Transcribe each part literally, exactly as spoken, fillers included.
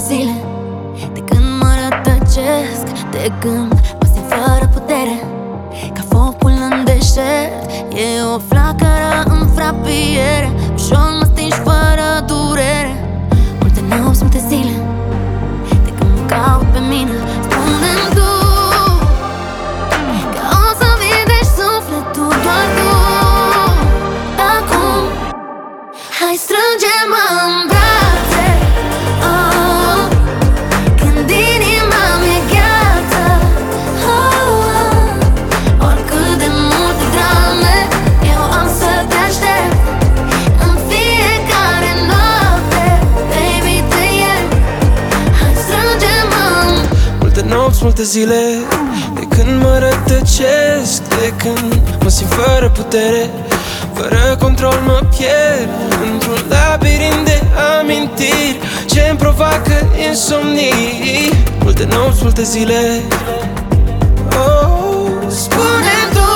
zile de când mă rătăcesc, de când mă simt fără putere, ca focul în deșert. E o flacără în frapiere, ușor mă stingi fără durere. Multe nopți, multe zile de când mă caut pe mine. Spune-mi tu că o să vindești sufletul doar tu. Acum hai, strânge-mă în brațe, oh, când inima mi-e gheață, oh, oh. Oricât de multe drame eu am să te aștept în fiecare noapte, baby, te iert. Hai, strânge-mă. Multe nopți, multe zile de când mă rătăcesc, de când mă simt fără putere, fără control mă pierd într-un labirint de amintiri ce-mi provoacă insomnii. Multe nopți, multe zile, oh, Spune-mi tu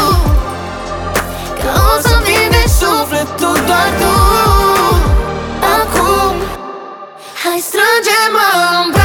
că o să vindești sufletul doar tu. Acum hai, strânge-mă în brațe.